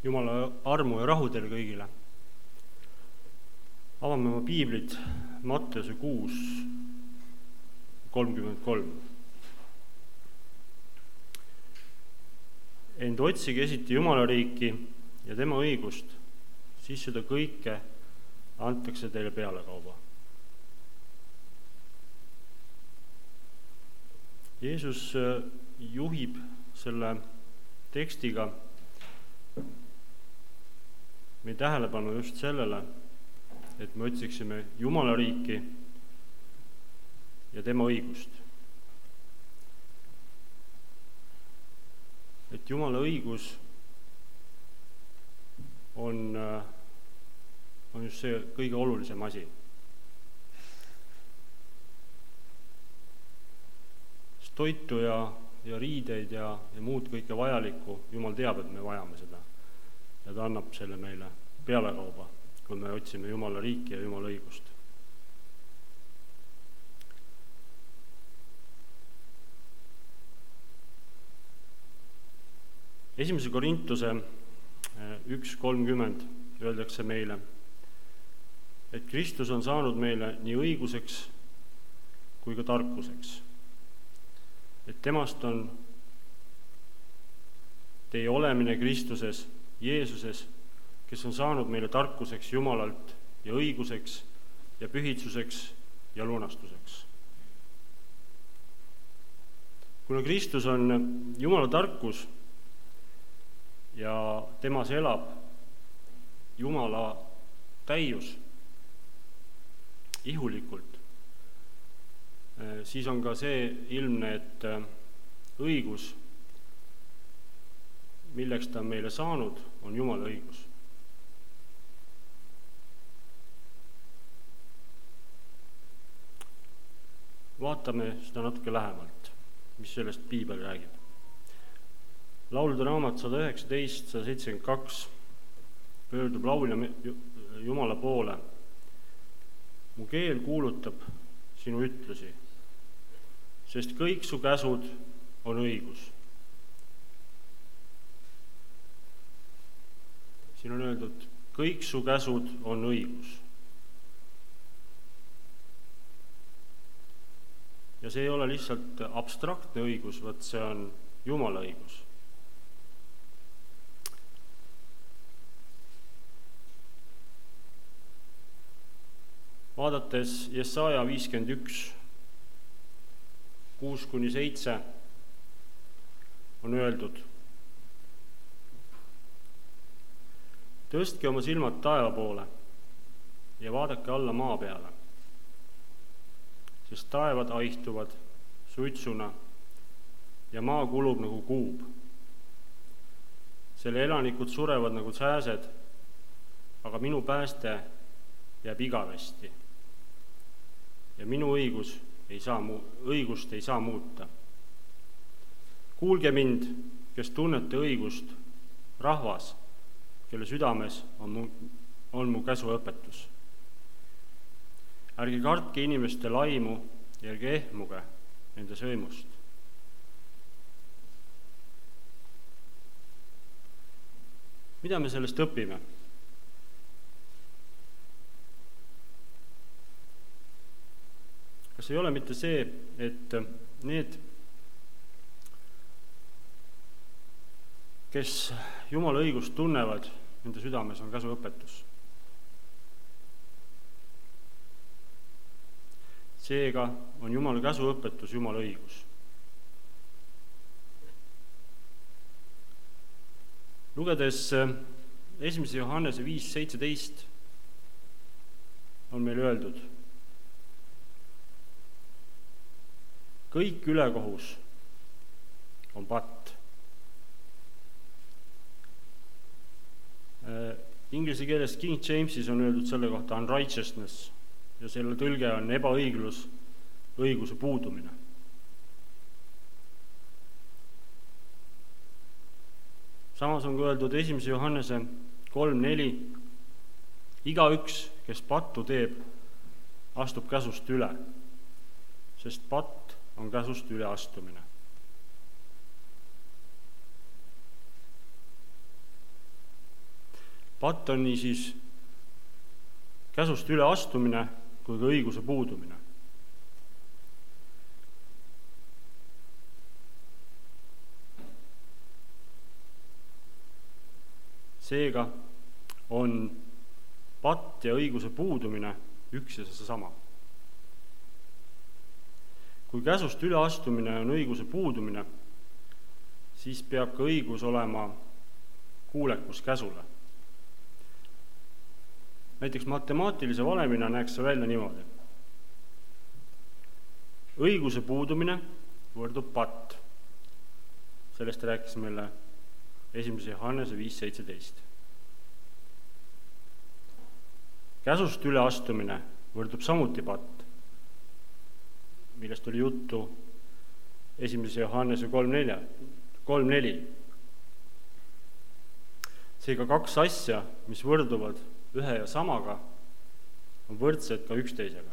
Jumala armu ja rahu teile kõigile. Avame oma piiblid Matteuse 6:33. Ent otsige esiti Jumala riiki ja tema õigust, siis seda kõike antakse teile pealekauba. Jeesus juhib selle tekstiga meie tähelepanu just sellele, et me otsiksime Jumala riiki ja tema õigust. Et Jumala õigus on just see kõige olulisem asi. Toitu ja riideid ja muud kõike vajalikku, Jumal teab, et me vajame seda. Ja ta annab selle meile pealekauba, kui me otsime Jumala riiki ja Jumala õigust. Esimese Korintuse 1:30 öeldakse meile, et Kristus on saanud meile nii õiguseks kui ka tarkuseks. Et temast on teie olemine Kristuses, Jeesuses, kes on saanud meile tarkuseks Jumalalt ja õiguseks ja pühitsuseks ja lunastuseks. Kuna Kristus on Jumala tarkus ja temas elab Jumala täius ihulikult, siis on ka see ilmne, et õigus, milleks ta on meile saanud, on Jumala õigus. Vaatame seda natuke lähemalt, mis sellest piibel räägib. Laulude raamat 119:172 pöördub laulja Jumala poole. Mu keel kuulutab sinu ütlusi, sest kõik su käsud on õigus. Siin on öeldud, kõik su käsud on õigus. Ja see ei ole lihtsalt abstraktne õigus, vaid see on Jumala õigus. Vaadates Jesaja 51:6-7 on öeldud, tõstke oma silmad taeva poole ja vaadake alla maa peale, sest taevad aihtuvad suitsuna ja maa kulub nagu kuub. Selle elanikud surevad nagu sääsed, aga minu pääste jääb igavesti. Ja minu õigust ei saa muuta. Kuulge mind, kes tunnete õigust, rahvas, kelle südames on mu käsuõpetus. Ärge kartke inimeste laimu ja ärge ehmuge nende sõimust. Mida me sellest õpime? Kas ei ole mitte see, et need, kes Jumala õigust tunnevad, nende südames on käsuõpetus. Seega on Jumala käsuõpetus Jumala õigus. Lugedes 1. Johannese 5:17 on meil öeldud, kõik ülekohus on patt. Inglise keeles King Jamesis on öeldud selle kohta unrighteousness ja selle tõlge on ebaõiglus, õiguse puudumine. Samas on öeldud 1. Johannese 3:4, igaüks, kes pattu teeb, astub käsust üle, sest patt on käsust üle astumine. patt on nii siis käsust üle astumine kui ka õiguse puudumine. Seega on patt ja õiguse puudumine üks ja seesama. Kui käsust üle astumine on õiguse puudumine, siis peab ka õigus olema kuulekus käsule. Näiteks matemaatilise valemina näeks see välja niimoodi. Õiguse puudumine võrdub patt. Sellest rääkis meile 1. Johannese 5.17. Käsust üle astumine võrdub samuti patt, millest oli juttu 1. Johannese 3.4. Seega kaks asja, mis võrduvad ühe ja samaga, on võrdsed ka üksteisega.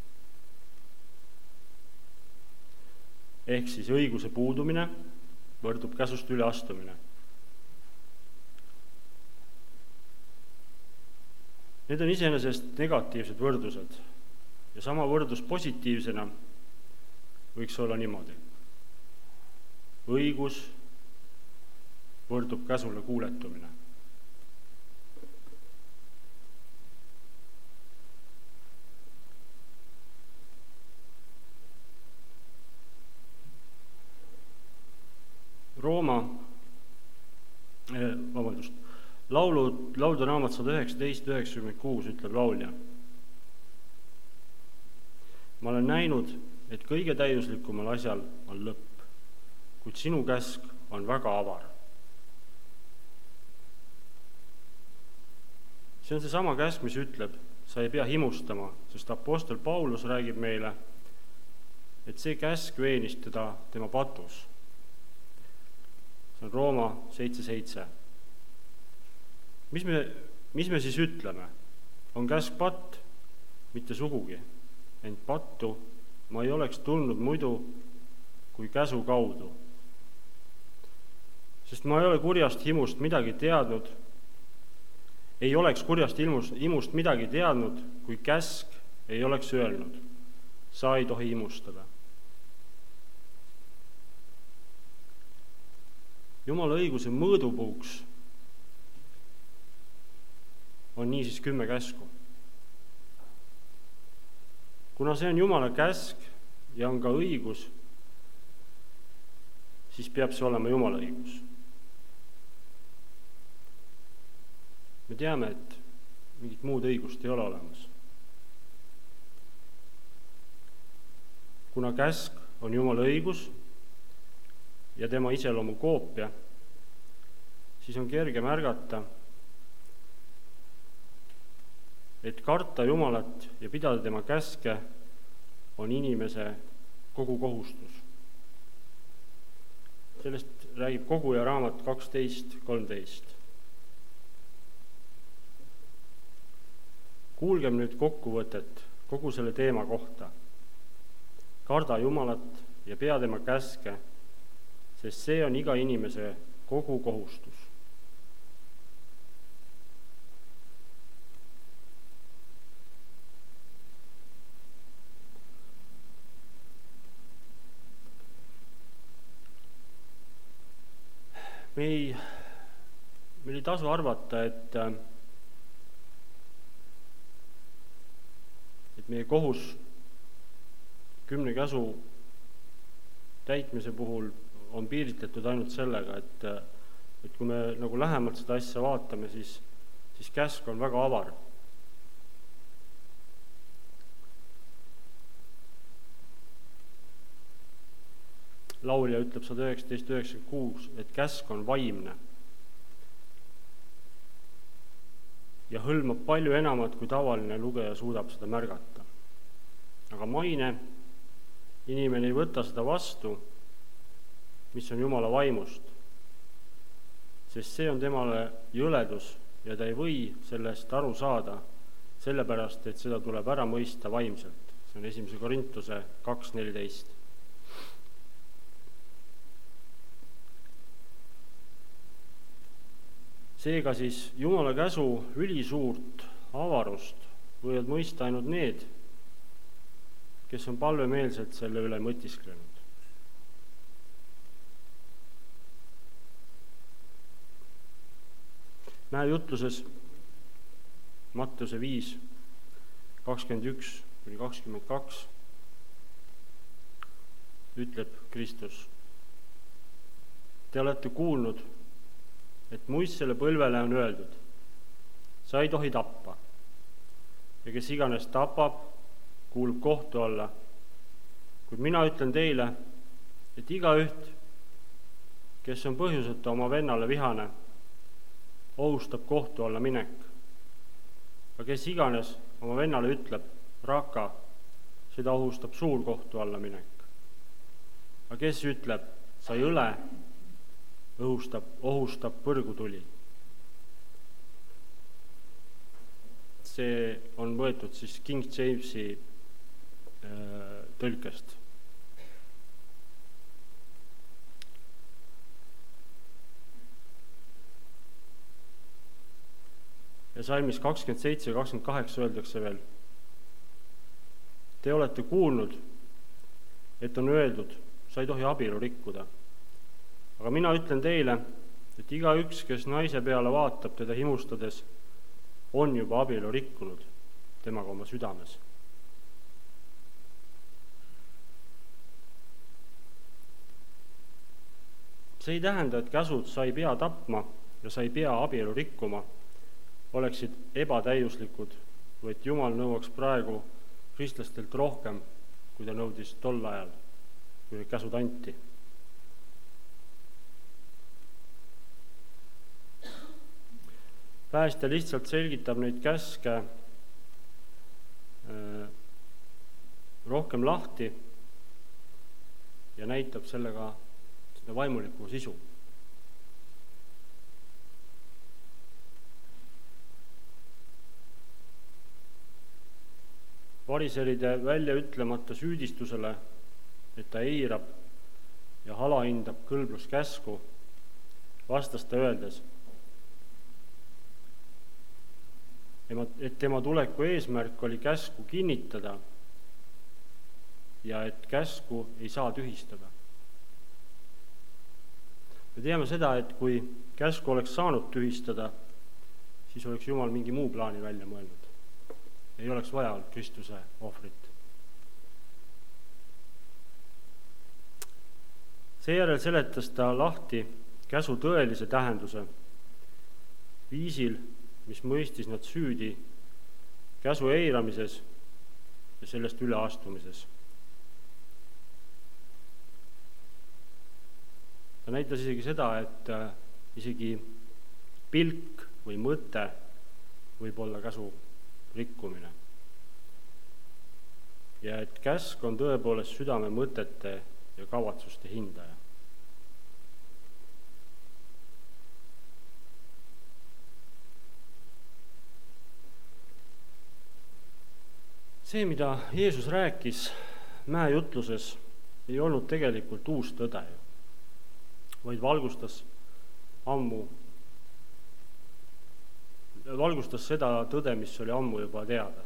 Ehk siis õiguse puudumine võrdub käsust üle astumine. Need on iseenesest negatiivsed võrdused ja sama võrdus positiivsena võiks olla niimoodi. Õigus võrdub käsule kuuletumine. Laulude raamat 119.96 ütleb laulja. Ma olen näinud, et kõige täiuslikumal asjal on lõpp, kuid sinu käsk on väga avar. See on seesama käsk, mis ütleb, sa ei pea himustama, sest apostel Paulus räägib meile, et see käsk veenis teda tema patus. See on Rooma 7.7. Mis me siis ütleme? On käsk patt? Mitte sugugi. Ent pattu ma ei oleks tulnud muidu kui käsu kaudu. Sest ma ei ole kurjast himust midagi teadnud, ei oleks kurjast himust midagi teadnud, kui käsk ei oleks öelnud. Sa ei tohi himustada. Jumala õiguse mõõdupuuks on niisiis 10 käsku. Kuna see on Jumala käsk ja on ka õigus, siis peab see olema Jumala õigus. Me teame, et mingit muud õigust ei ole olemas. Kuna käsk on Jumala õigus ja tema iseloomu koopia, siis on kerge märgata, et karta Jumalat ja pidada tema käske on inimese kogu kohustus. Sellest räägib Koguja raamat 12.13. Kuulgem nüüd kokkuvõtet kogu selle teema kohta. Karda Jumalat ja pea tema käske, sest see on iga inimese kogu kohustus. Meil ei tasu arvata, et meie kohus 10 käsu täitmise puhul on piiritletud ainult sellega, et kui me nagu lähemalt seda asja vaatame, siis käsk on väga avar. Laulja ütleb 119.96, et käsk on vaimne ja hõlmab palju enamat, kui tavaline lugeja suudab seda märgata. Aga maine inimene ei võta seda vastu, mis on Jumala vaimust, sest see on temale jõledus ja ta ei või sellest aru saada, sellepärast, et seda tuleb ära mõista vaimselt. See on 1. Korintuse 2.14. Seega siis Jumala käsu ülisuurt avarust võivad mõista ainult need, kes on palvemeelselt selle üle mõtisklenud. Mäejutluses Matteuse 5, 21-22 ütleb Kristus: Te olete kuulnud, et muistsele põlvele on öeldud, sa ei tohi tappa, ja kes iganes tapab, kuulub kohtu alla. Kuid mina ütlen teile, et igaüht, kes on põhjuseta oma vennale vihane, ohustab kohtu alla minek. Aga kes iganes oma vennale ütleb, raka, seda ohustab suur kohtu alla minek. Aga kes ütleb, sa ei õle, ohustab põrgutuli. See on võetud siis King Jamesi tõlkest. Ja salmis 27 ja 28 öeldakse veel: Te olete kuulnud, et on öeldud, sa ei tohi abielu rikkuda. Aga mina ütlen teile, et igaüks, kes naise peale vaatab teda himustades, on juba abielu rikkunud temaga oma südames. See ei tähenda, et käsud sa ei pea tapma ja sa ei pea abielu rikkuma oleksid ebatäiuslikud, või et Jumal nõuaks praegu kristlastelt rohkem, kui ta nõudis tol ajal, kui need käsud anti. Päästja lihtsalt selgitab neid käske rohkem lahti ja näitab sellega seda vaimulikku sisu. Variseride välja ütlemata süüdistusele, et ta eirab ja halahindab kõlbluskäsku, vastas ta öeldes, et tema tuleku eesmärk oli käsku kinnitada ja et käsku ei saa tühistada. Me teame seda, et kui käsku oleks saanud tühistada, siis oleks Jumal mingi muu plaani välja mõelnud. Ei oleks vaja olnud Kristuse ohvrit. Seejärel seletas ta lahti käsu tõelise tähenduse viisil, mis mõistis nad süüdi käsu eiramises ja sellest üleastumises. Ta näitas isegi seda, et isegi pilk või mõte võib olla käsu rikkumine. Ja et käsk on tõepoolest südame mõtete ja kavatsuste hindaja. See, mida Jeesus rääkis mäejutluses, ei olnud tegelikult uus tõde, vaid valgustas seda tõde, mis oli ammu juba teada.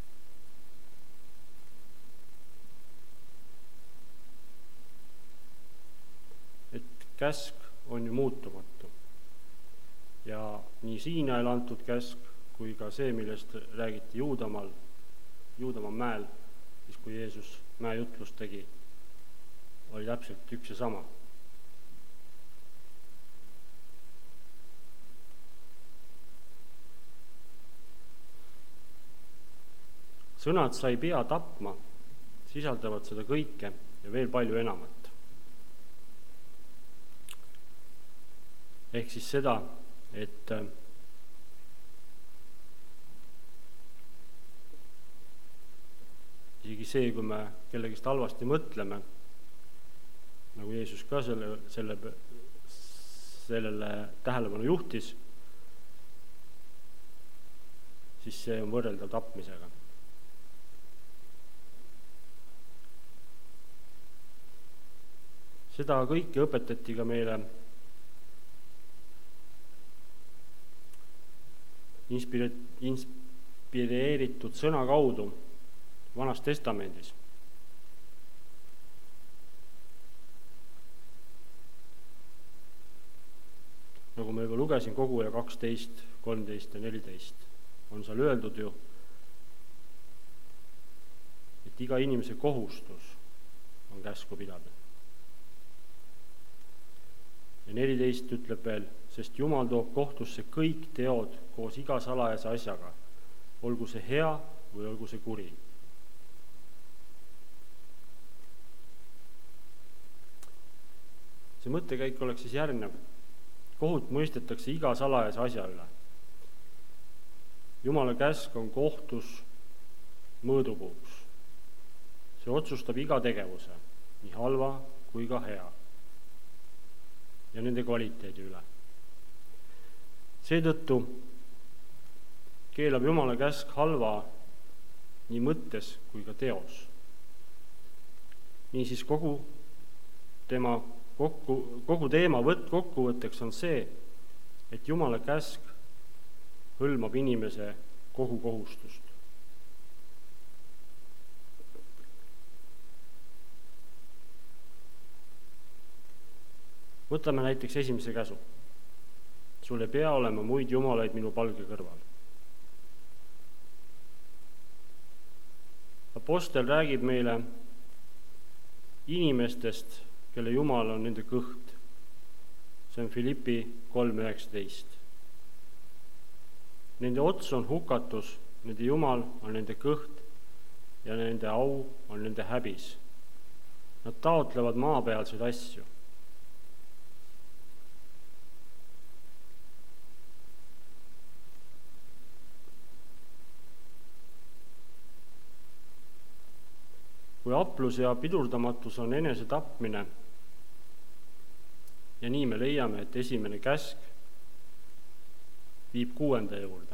Et käsk on ju muutumatu. Ja nii Siinail antud käsk kui ka see, millest räägiti Juudamaa mäel, siis kui Jeesus mäejutlust tegi, oli täpselt üks ja sama. Sõnad sa ei pea tapma sisaldavad seda kõike ja veel palju enamat. Ehk siis seda, et isegi see, kui me kellegist halvasti mõtleme, nagu Jeesus ka sellele tähelepanu juhtis, siis see on võrreldav tapmisega. Seda kõike õpetati ka meile inspireeritud sõna kaudu Vanas Testamendis. Nagu ma juba lugesin, Koguja 12, 13 ja 14 on seal öeldud ju, et iga inimese kohustus on käsku pidada. Ja 14 ütleb veel, sest Jumal toob kohtusse kõik teod koos iga salajase asjaga, olgu see hea või olgu see kuri. See mõttekäik oleks siis järgnev. Kohut mõistetakse iga salajase asja üle. Jumala käsk on kohtus mõõdupuuks. See otsustab iga tegevuse, nii halva kui ka hea, ja nende kvaliteedi üle. Seetõttu keelab Jumala käsk halva nii mõttes kui ka teos. Niisiis kogu teema kokkuvõtteks on see, et Jumala käsk hõlmab inimese kogu kohustust. Võtame näiteks esimese käsu. Sul ei pea olema muid jumalaid minu palge kõrval. Apostel räägib meile inimestest, kelle Jumal on nende kõht. See on Filippi 3:19. Nende ots on hukatus, nende Jumal on nende kõht ja nende au on nende häbis. Nad taotlevad maapealseid asju. Kui aplus ja pidurdamatus on enese tapmine, ja nii me leiame, et esimene käsk viib 6. juurde.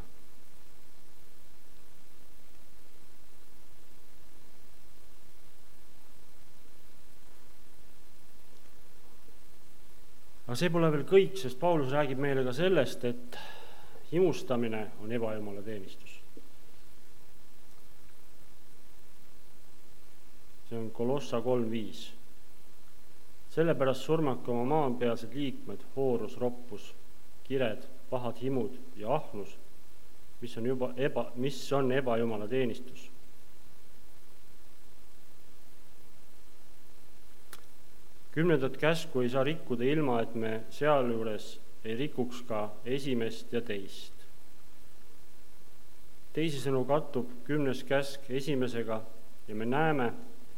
Aga see pole veel kõik, sest Paulus räägib meile ka sellest, et himustamine on ebajumala teenistus. See on Kolossa 3:5. Sellepärast surmake oma maapealsed liikmed, hoorus, roppus, kired, pahad himud ja ahnus, mis on ebajumala teenistus. Kümnendat käsku ei saa rikkuda ilma, et me sealjuures ei rikuks ka esimest ja teist. Teisisõnu kattub 10. käsk esimesega ja me näeme,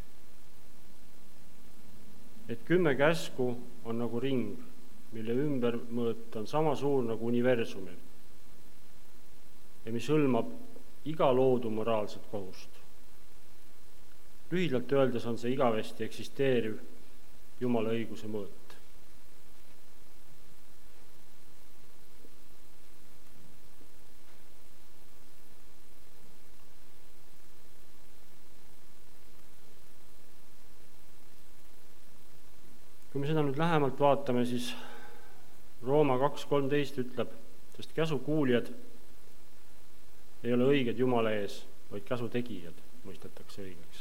et 10 käsku on nagu ring, mille ümbermõõt on sama suur nagu universumil ja mis hõlmab iga loodu moraalset kohust. Lühidalt öeldes on see igavesti eksisteeriv Jumala õiguse mõõt. Kui me seda nüüd lähemalt vaatame, siis Rooma 2:13 ütleb, sest käsu kuulijad ei ole õiged Jumala ees, vaid käsu tegijad mõistetakse õigeks.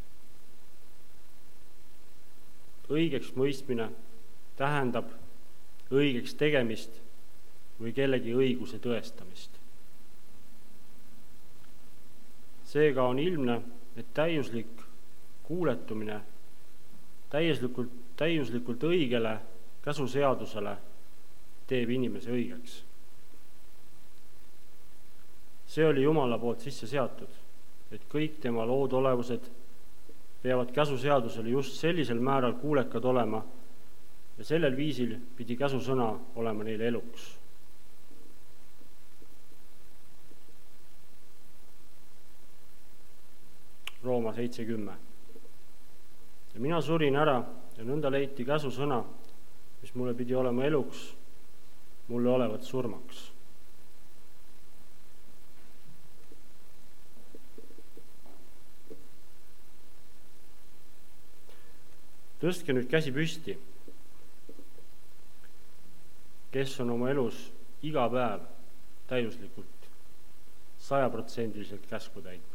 Õigeks mõistmine tähendab õigeks tegemist või kellegi õiguse tõestamist. Seega on ilmne, et täiuslik kuuletumine täiuslikult õigele käsuseadusele teeb inimese õigeks. See oli Jumala poolt sisse seatud, et kõik tema lood olevused peavad käsuseadusele just sellisel määral kuulekad olema ja sellel viisil pidi käsusõna olema neile eluks. Rooma 7:10. Ja mina surin ära ja nõnda leiti käsusõna, mis mulle pidi olema eluks, mulle olevat surmaks. Tõstke nüüd käsi püsti, kes on oma elus iga päev täiuslikult 100% käsku täitnud.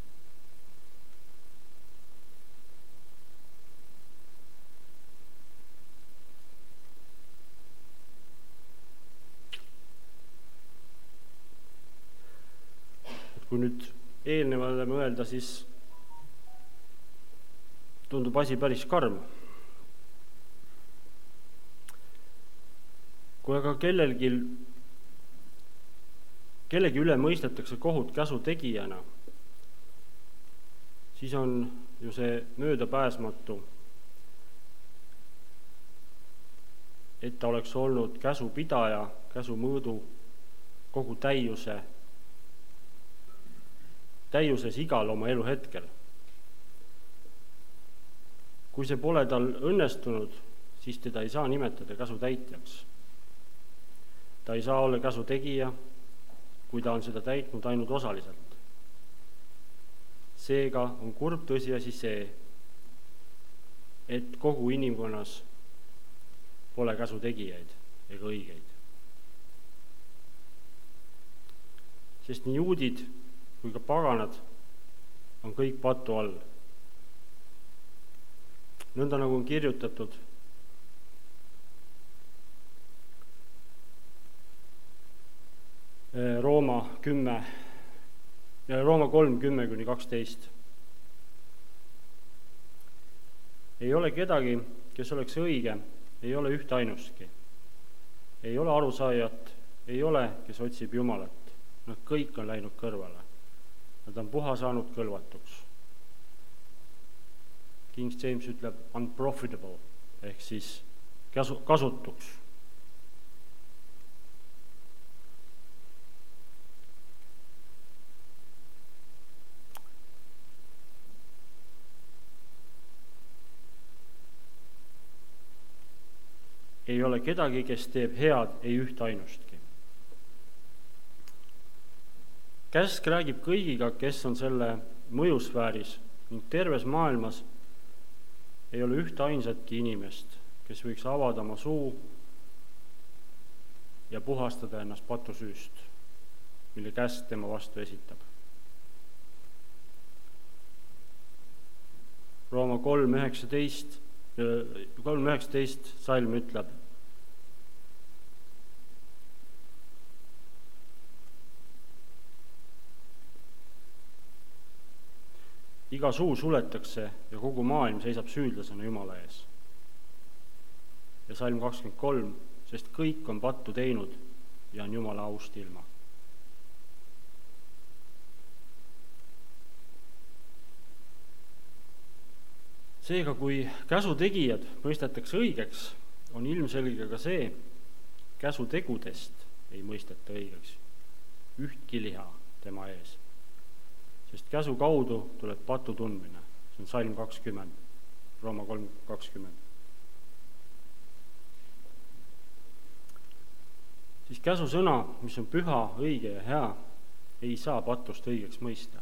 Kui nüüd eelnevale mõelda, siis tundub asi päris karm. Kui aga kellegi üle mõistetakse kohut käsu tegijana, siis on ju see möödapääsmatu, et ta oleks olnud käsu pidaja, käsu mõõdu kogu täiuses igal oma elu hetkel. Kui see pole tal õnnestunud, siis teda ei saa nimetada käsu täitjaks. Ta ei saa olla käsu tegija, kui ta on seda täitnud ainult osaliselt. Seega on kurb tõsiasi see, et kogu inimkonnas pole käsu tegijaid ega õigeid. Sest nii juudid kui ka paganad on kõik patu all. Nõnda nagu on kirjutatud Rooma 3:10-12. Ei ole kedagi, kes oleks õige, ei ole üht ainustki. Ei ole arusaajat, ei ole, kes otsib Jumalat. Nad kõik on läinud kõrvale. Nad on puha saanud kõlvatuks. King James ütleb unprofitable, ehk siis kasutuks. Ei ole kedagi, kes teeb head, ei üht ainustki. Käsk räägib kõigiga, kes on selle mõjusfääris ning terves maailmas ei ole üht ainsatki inimest, kes võiks avada oma suu ja puhastada ennast patusüüst, mille käsk tema vastu esitab. Rooma 3:19 salm ütleb: iga suu suletakse ja kogu maailm seisab süüdlasena Jumala ees. Ja salm 23, sest kõik on pattu teinud ja on Jumala aust ilma. Seega, kui käsu tegijad mõistetakse õigeks, on ilmselge ka see, käsu tegudest ei mõisteta õigeks ühtki liha tema ees. Sest käsu kaudu tuleb patu tundmine. See on salm 20, Rooma 3:20. Siis käsu sõna, mis on püha, õige ja hea, ei saa patust õigeks mõista.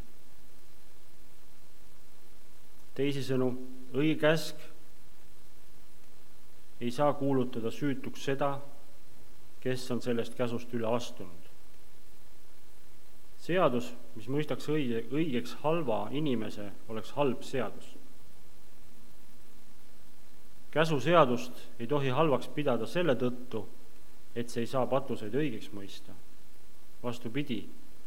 Teisisõnu, õige käsk ei saa kuulutada süütuks seda, kes on sellest käsust üle astunud. Seadus, mis mõistaks õigeks halva inimese, oleks halb seadus. Käsuseadust ei tohi halvaks pidada selle tõttu, et see ei saa patuseid õigeks mõista. Vastupidi,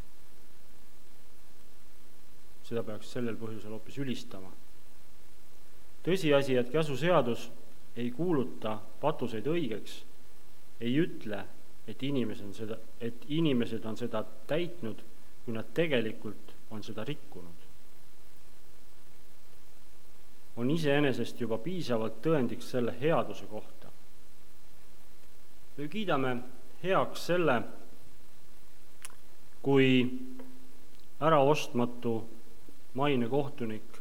seda peaks sellel põhjusel hoopis ülistama. Tõsiasi, et käsuseadus ei kuuluta patuseid õigeks, ei ütle, et inimesed on seda täitnud, kui nad tegelikult on seda rikkunud. On iseenesest juba piisavalt tõendiks selle headuse kohta. Me kiidame heaks selle, kui äraostmatu maine kohtunik,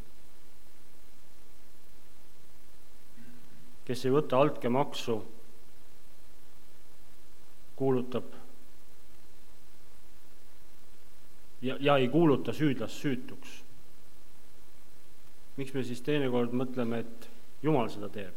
kes ei võta altkäemaksu, kuulutab ja ei kuuluta süüdlast süütuks. Miks me siis teinekord mõtleme, et Jumal seda teeb?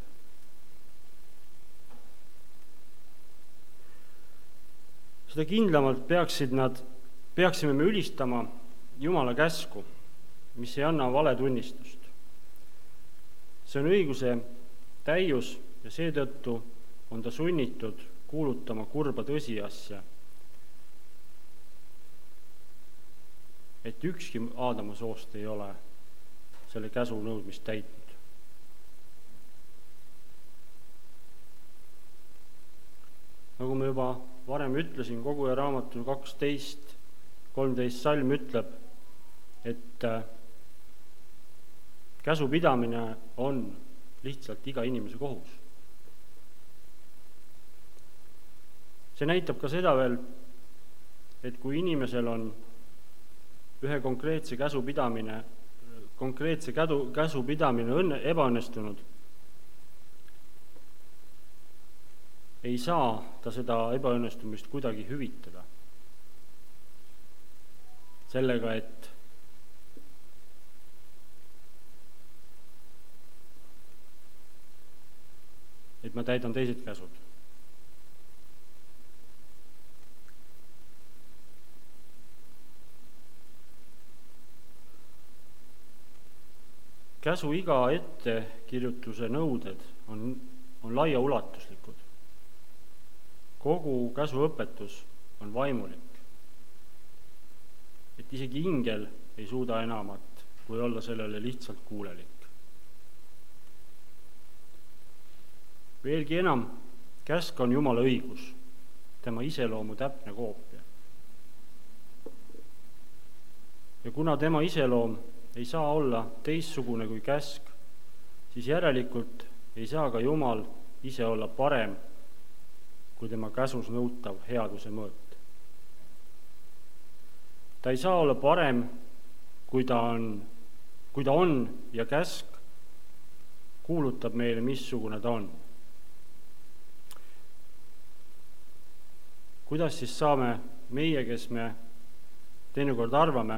Seda kindlamalt peaksid nad peaksime me ülistama Jumala käsku, mis ei anna valetunnistust. See on õiguse täius ja seetõttu on ta sunnitud kuulutama kurba tõsiasja, et ükski Aadama soost ei ole selle käsu nõudmist täitnud. Nagu ma juba varem ütlesin, Koguja raamatul 12:13 salm ütleb, et käsupidamine on lihtsalt iga inimese kohus. See näitab ka seda veel, et kui inimesel on ühe konkreetse käsupidamine ebaõnnestunud, ei saa ta seda ebaõnnestumist kuidagi hüvitada sellega, et ma täidan teised käsud. Käsu iga ettekirjutuse nõuded on laiaulatuslikud. Kogu käsuõpetus on vaimulik. Et isegi ingel ei suuda enamat, kui olla sellele lihtsalt kuulelik. Veelgi enam, käsk on Jumala õigus, tema iseloomu täpne koopia. Ja kuna tema iseloom ei saa olla teistsugune kui käsk, siis järelikult ei saa ka Jumal ise olla parem kui tema käsus nõutav headuse mõõt. Ta ei saa olla parem, kui ta on ja käsk kuulutab meile, missugune ta on. Kuidas siis saame meie, kes me teinekord arvame,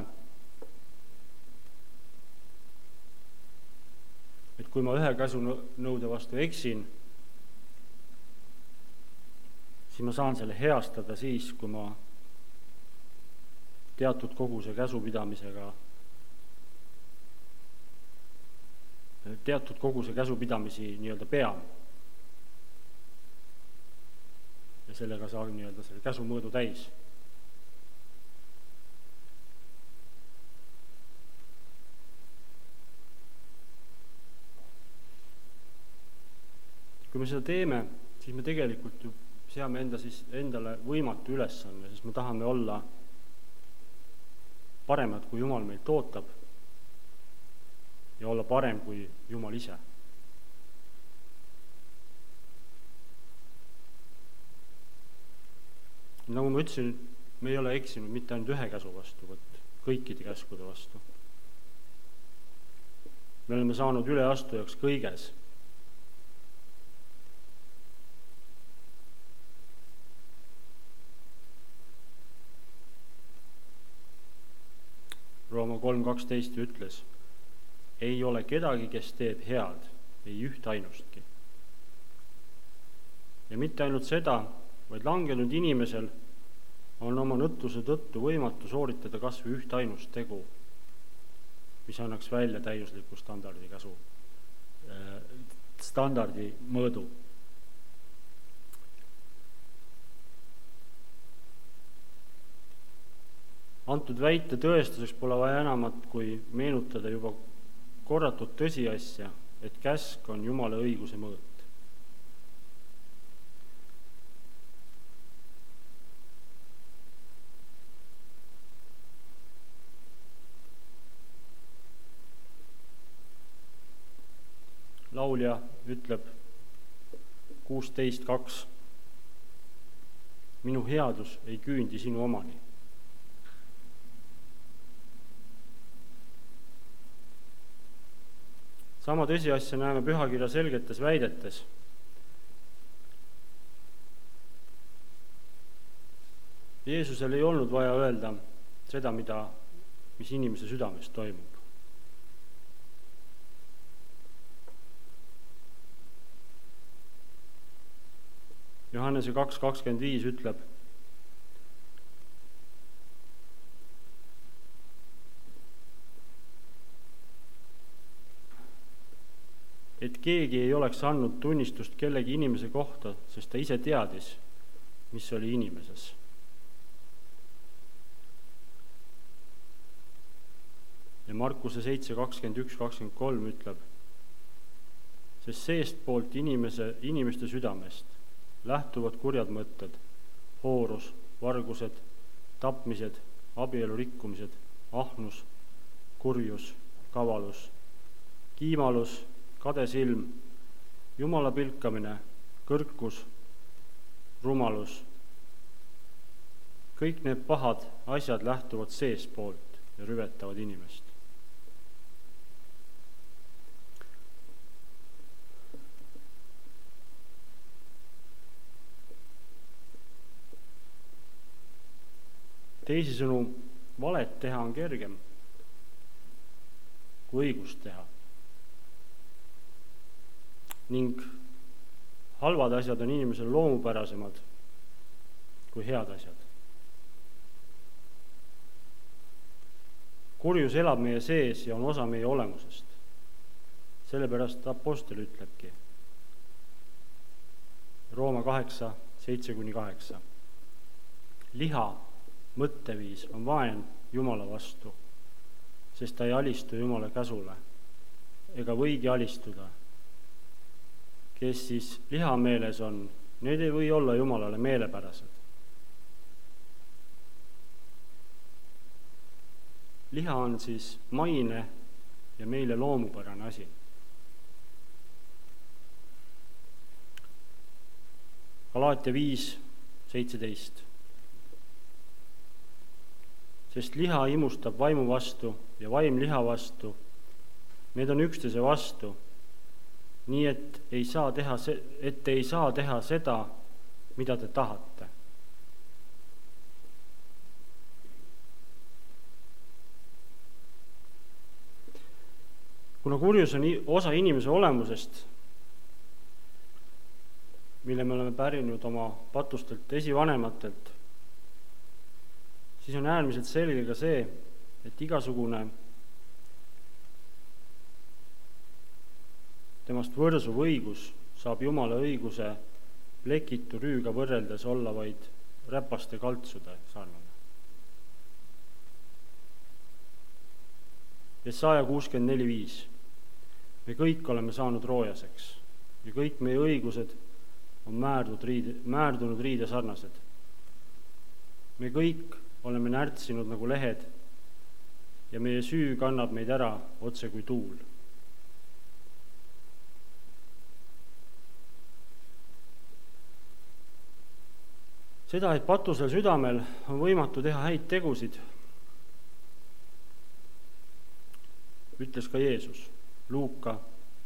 et kui ma ühe käsunõude vastu eksin, siis ma saan selle heastada siis, kui ma teatud koguse käsupidamisi nii-öelda pean. Ja sellega saan nii-öelda selle käsumõõdu täis. Kui me seda teeme, siis me tegelikult ju seame endale võimatu ülesanne, sest me tahame olla paremad, kui Jumal meilt ootab ja olla parem kui Jumal ise. Nagu ma ütlesin, me ei ole eksinud mitte ainult ühe käsu vastu, vaid kõikide käskude vastu. Me oleme saanud üleastujaks kõiges. Rooma 3:12 ütles, ei ole kedagi, kes teeb head, ei üht ainustki. Ja mitte ainult seda, vaid langenud inimesel on oma nõtluse tõttu võimatu sooritada kas või üht ainust tegu, mis annaks välja täiusliku standardi mõõdu. Antud väite tõestuseks pole vaja enamat, kui meenutada juba korratud tõsiasja, et käsk on Jumala õiguse mõõt. Laulja ütleb 16:2, minu headus ei küündi sinu omani. Sama tõsiasja näeme pühakirja selgetes väidetes. Jeesusel ei olnud vaja öelda seda, mis inimese südames toimub. Johannese 2:25 ütleb, et keegi ei oleks andnud tunnistust kellegi inimese kohta, sest ta ise teadis, mis oli inimeses. Ja Markuse 7:21-23 ütleb, sest seestpoolt inimeste südamest lähtuvad kurjad mõtted, hoorus, vargused, tapmised, abielu rikkumised, ahnus, kurjus, kavalus, kiimalus, kadesilm, Jumala pilkamine, kõrkus, rumalus. Kõik need pahad asjad lähtuvad seespoolt ja rüvetavad inimest. Teisisõnu, valet teha on kergem kui õigust teha. Ning halvad asjad on inimesele loomupärasemad kui head asjad. Kurjus elab meie sees ja on osa meie olemusest. Sellepärast apostel ütlebki Rooma 8:7-8. Liha mõtteviis on vaen Jumala vastu, sest ta ei alistu Jumala käsule ega võigi alistuda. Kes siis lihameeles on, need ei või olla Jumalale meelepärased. Liha on siis maine ja meile loomupärane asi. Galaatia 5:17. Sest liha imustab vaimu vastu ja vaim liha vastu. Need on üksteise vastu, nii et ei saa teha seda, mida te tahate. Kuna kurjus on osa inimese olemusest, mille me oleme pärinud oma patustelt esivanematelt, siis on äärmiselt selge ka see, et igasugune temast võrsuv õigus saab Jumala õiguse plekitu rüüga võrreldes olla vaid räpaste kaltsude sarnane. Jesaja 64:5. Me kõik oleme saanud roojaseks ja kõik meie õigused on määrdunud riide sarnased. Me kõik oleme närtsinud nagu lehed ja meie süü kannab meid ära otse kui tuul. Seda, et patusel südamel on võimatu teha häid tegusid, ütles ka Jeesus Luuka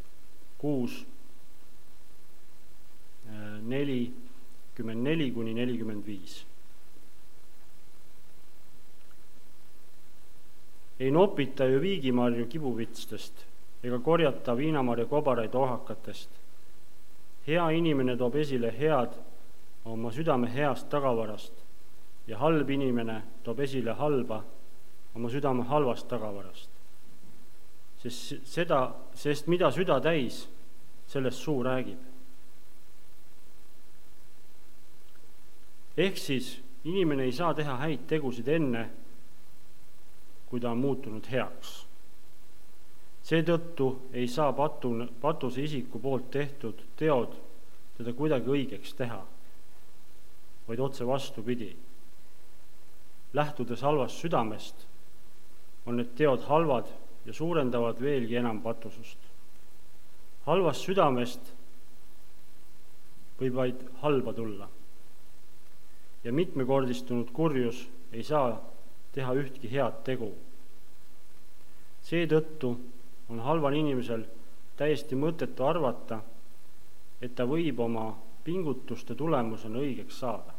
6:44-45. Ei nopita ju viigimarju kibuvitstest ega korjata viinamarja kobaraid ohakatest. Hea inimene toob esile head oma südame heast tagavarast ja halb inimene toob esile halba oma südame halvast tagavarast. Sest mida süda täis, sellest suu räägib. Ehk siis inimene ei saa teha häid tegusid enne, kui ta on muutunud heaks. Seetõttu ei saa patuse isiku poolt tehtud teod teda kuidagi õigeks teha, vaid otse vastupidi. Lähtudes halvast südamest on need teod halvad ja suurendavad veelgi enam patusust. Halvast südamest võib vaid halba tulla ja mitmekordistunud kurjus ei saa teha ühtki head tegu. Seetõttu on halval inimesel täiesti mõttetu arvata, et ta võib oma pingutuste tulemusena õigeks saada.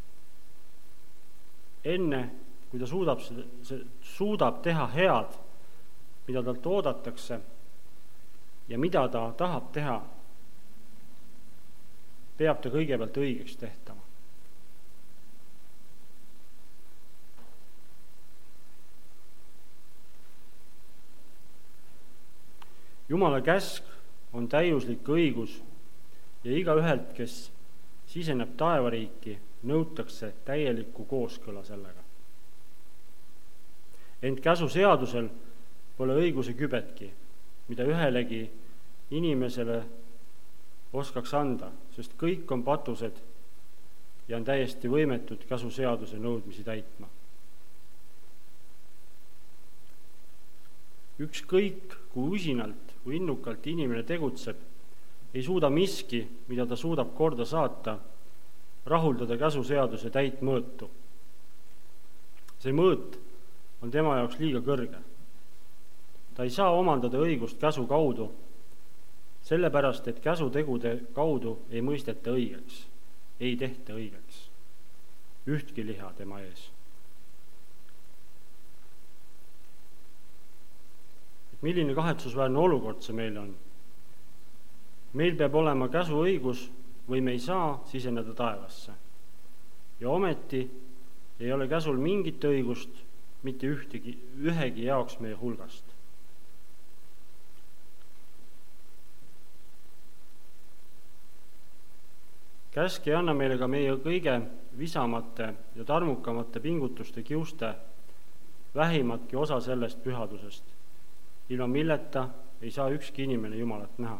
Enne, kui ta suudab teha head, mida talt oodatakse ja mida ta tahab teha, peab ta kõigepealt õigeks tehtama. Jumala käsk on täiuslik õigus ja igaühelt, kes siseneb taevariiki, nõutakse täielikku kooskõla sellega. Ent käsuseadusel pole õiguse kübetki, mida ühelegi inimesele oskaks anda, sest kõik on patused ja on täiesti võimetud käsuseaduse nõudmisi täitma. Ükskõik, kui usinalt või innukalt inimene tegutseb, ei suuda miski, mida ta suudab korda saata, rahuldada käsuseaduse täitmõõtu. See mõõt on tema jaoks liiga kõrge. Ta ei saa omandada õigust käsu kaudu, sellepärast, et käsutegude kaudu ei mõisteta õigeks, ei tehta õigeks. Ühtki liha tema ees. Milline kahetsusväärne olukord see meil on? Meil peab olema käsuõigus või me ei saa siseneda taevasse. Ja ometi ei ole käsul mingit õigust mitte ühegi jaoks meie hulgast. Käsk ei anna meile ka meie kõige visamate ja tarmukamate pingutuste kiuste vähimatki osa sellest pühadusest, ilma milleta ei saa ükski inimene Jumalat näha.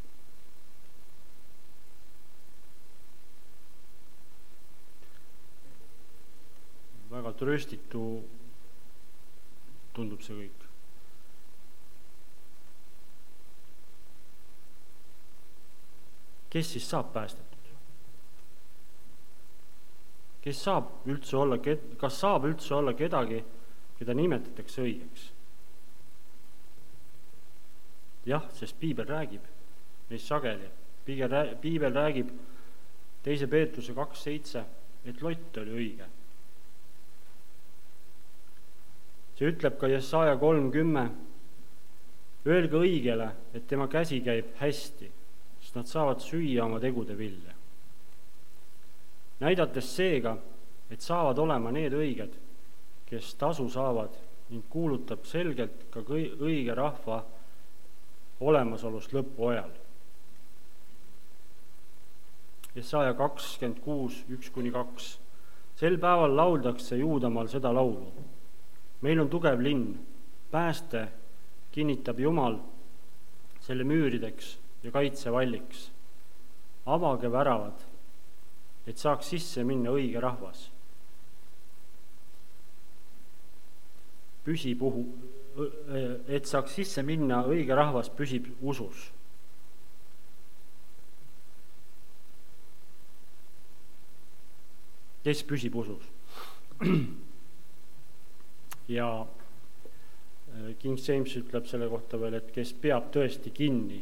Väga trööstitu tundub see kõik. Kes siis saab päästetud? Kas saab üldse olla kedagi, keda nimetatakse õigeks? Jah, sest Piibel räägib neist sageli. Piibel räägib 2. Peetruse 2.7, et Lott oli õige. See ütleb ka Jesaja 3.10, öelge õigele, et tema käsi käib hästi, sest nad saavad süüa oma tegude vilja. Näidates seega, et saavad olema need õiged, kes tasu saavad ning kuulutab selgelt ka õige rahva olemasolust lõpu ajal. Jesaja 26, 1-2. Sel päeval lauldakse Juudamaal seda laulu. Meil on tugev linn, pääste kinnitab Jumal selle müürideks ja kaitsevalliks. Avage väravad, et saaks sisse minna õige rahvas. Et saaks sisse minna õige rahvas püsib usus. Kes püsib usus? Ja King James ütleb selle kohta veel, et kes peab tõesti kinni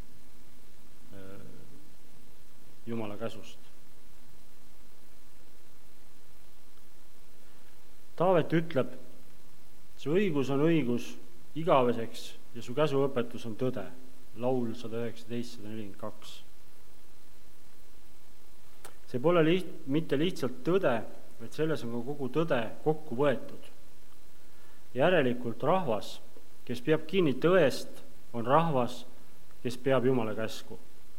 Jumala käsust. Taavet ütleb, su õigus on õigus igaveseks ja su käsuõpetus on tõde. Laul 119-142. See pole mitte lihtsalt tõde, vaid selles on ka kogu tõde kokku võetud. Järelikult rahvas, kes peab kinni tõest, on rahvas, kes peab Jumala käsku.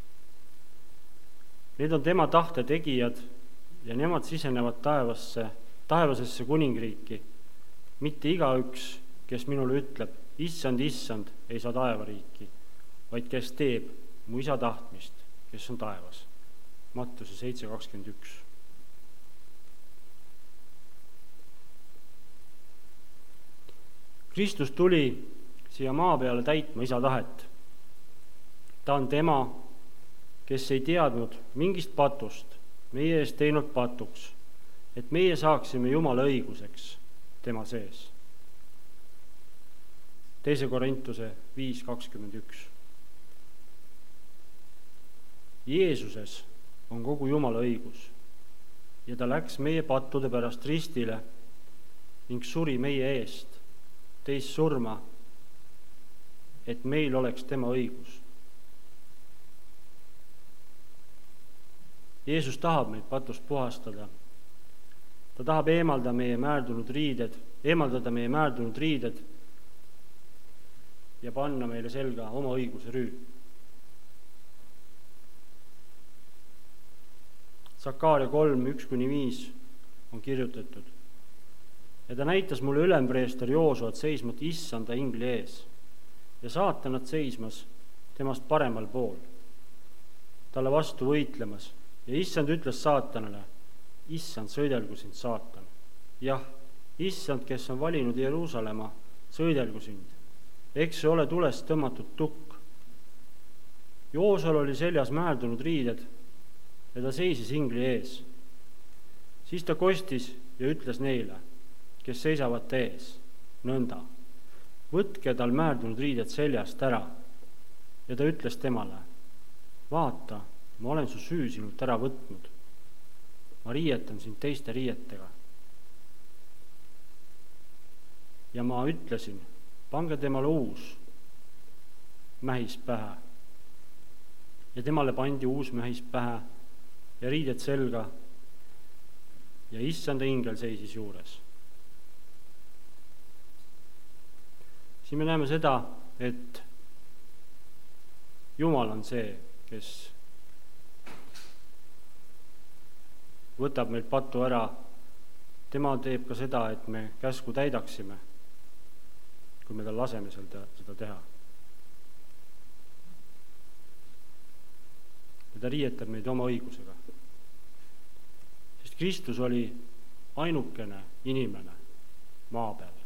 Need on tema tahte tegijad ja nemad sisenevad taevasesse kuningriiki. Mitte igaüks, kes minule ütleb, issand, issand, ei saa taevariiki, vaid kes teeb mu isa tahtmist, kes on taevas. Mattuse 7.21. Kristus tuli siia maa peale täitma isa tahet. Ta on tema, kes ei teadnud mingist patust, meie ees teinud patuks, et meie saaksime Jumala õiguseks tema sees. 2. Korintuse 5.21. Jeesuses on kogu Jumala õigus ja ta läks meie pattude pärast ristile ning suri meie eest, teist surma, et meil oleks tema õigus. Jeesus tahab meid patust puhastada. Ta tahab eemaldada meie määrdunud riided ja panna meile selga oma õiguse rüü. Sakaaria 3, 1-5 on kirjutatud. Ja ta näitas mulle ülempreester Joosuat seismat issanda ingli ees ja saatanat seismas temast paremal pool, talle vastu võitlemas. Ja issand ütles saatanale, issand, sõidelgu sind, saatan. Jah, issand, kes on valinud Jeruusalemma, sõidelgu sind. Eks see ole tulest tõmmatud tukk. Joosol oli seljas määrdunud riided ja ta seisis ingli ees. Siis ta kostis ja ütles neile, kes seisavad ees, nõnda. Võtke tal määrdunud riided seljast ära. Ja ta ütles temale, vaata, ma olen su süü sinult ära võtnud. Ma riietan sind teiste riietega. Ja ma ütlesin, pange temale uus mähis pähe. Ja temale pandi uus mähis pähe ja riided selga ja issanda ingel seisis juures. Siin me näeme seda, et Jumal on see, kes võtab meilt patu ära. Tema teeb ka seda, et me käsku täidaksime, kui me tal laseme seda teha. Ja ta riietab meid oma õigusega. Sest Kristus oli ainukene inimene maa peal,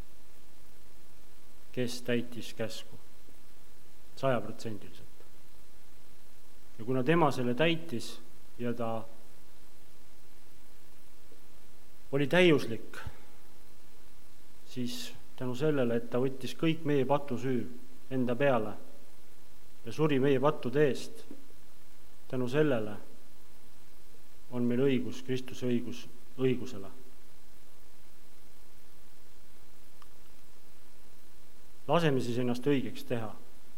kes täitis käsku 100%. Ja kuna tema selle täitis ja ta oli täiuslik, siis tänu sellele, et ta võttis kõik meie patusüü enda peale ja suri meie pattude eest, tänu sellele on meil õigus, Kristuse õigusele. Laseme siis ennast õigeks teha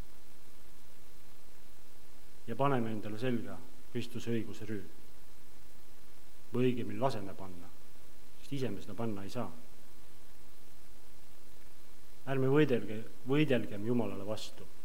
ja paneme endale selga Kristuse õiguse rüü. Või õigemini laseme panna, sest ise me seda panna ei saa. Ärme võidelgem Jumalale vastu.